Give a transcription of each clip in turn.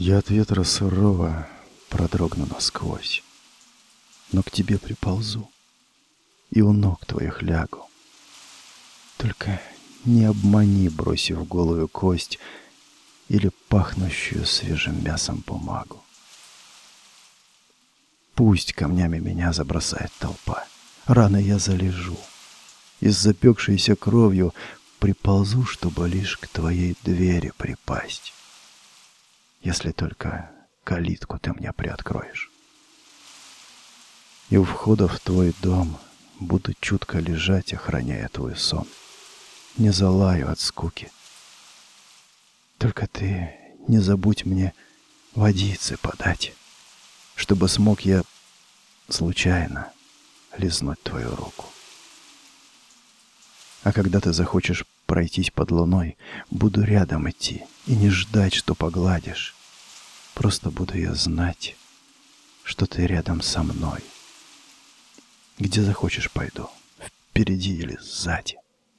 Я от ветра сырого продрогну насквозь, но к тебе приползу и у ног твоих лягу. Только не обмани, бросив голую кость или пахнущую свежим мясом бумагу. Пусть камнями меня забросает толпа, рано я залежу, и с запекшейся кровью приползу, чтобы лишь к твоей двери припасть. Если только калитку ты мне приоткроешь. И у входа в твой дом буду чутко лежать, охраняя твой сон. Не залаю от скуки. Только ты не забудь мне водицы подать, чтобы смог я случайно лизнуть твою руку. А когда ты захочешь пройтись под луной, буду рядом идти и не ждать, что погладишь. Просто буду я знать, что ты рядом со мной. Где захочешь, пойду, впереди или сзади.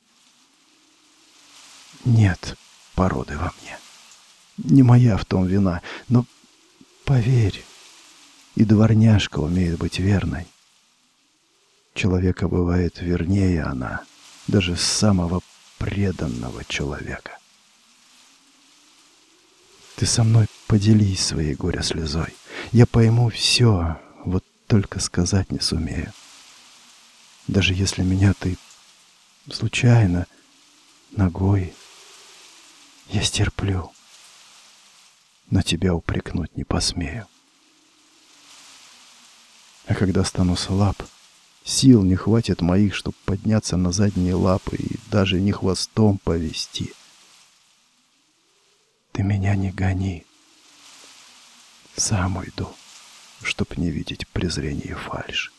Нет породы во мне, не моя в том вина, но поверь, и дворняжка умеет быть верной. Человека бывает вернее она, даже самого преданного человека. Ты со мной поделись своей горе-слезой. Я пойму все, вот только сказать не сумею. Даже если меня ты случайно ногой, я стерплю, но тебя упрекнуть не посмею. А когда стану слаб, сил не хватит моих, чтоб подняться на задние лапы и даже не хвостом повести. Ты меня не гони. Сам уйду, чтоб не видеть презрения и фальшь.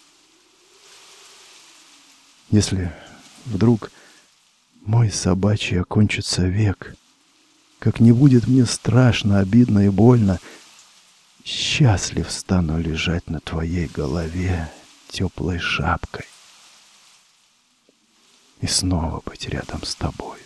Если вдруг мой собачий окончится век, как не будет мне страшно, обидно и больно, счастлив стану лежать на твоей голове теплой шапкой и снова быть рядом с тобой.